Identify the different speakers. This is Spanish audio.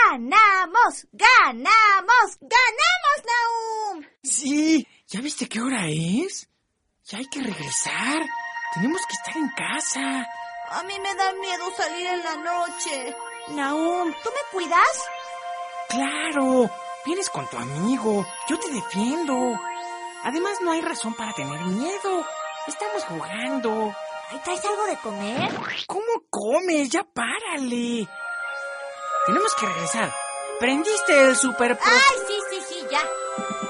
Speaker 1: ¡Ganamos! ¡Ganamos! ¡Ganamos, Nahum!
Speaker 2: Sí, ¿ya viste qué hora es? Ya hay que regresar. Tenemos que estar en casa.
Speaker 1: A mí me da miedo salir en la noche. Nahum, ¿tú me cuidas?
Speaker 2: Claro, vienes con tu amigo. Yo te defiendo. Además, no hay razón para tener miedo. Estamos jugando.
Speaker 1: ¿Ahí traes algo de comer?
Speaker 2: ¿Cómo comes? Ya párale. Tenemos que regresar. ¿Prendiste el super...
Speaker 1: ¡Ay, sí, ya!